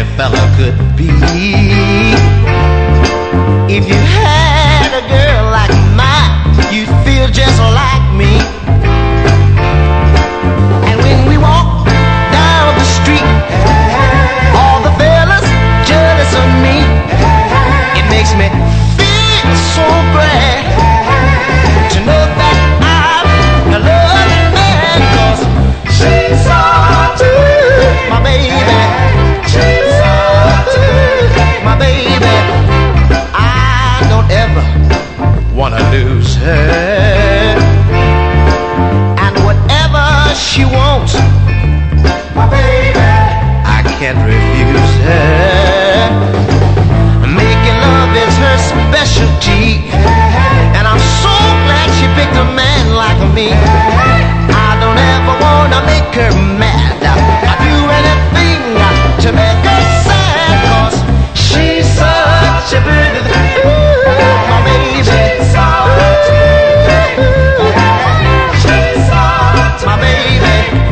every fella could be. If you had a girl like mine, you'd feel just like me.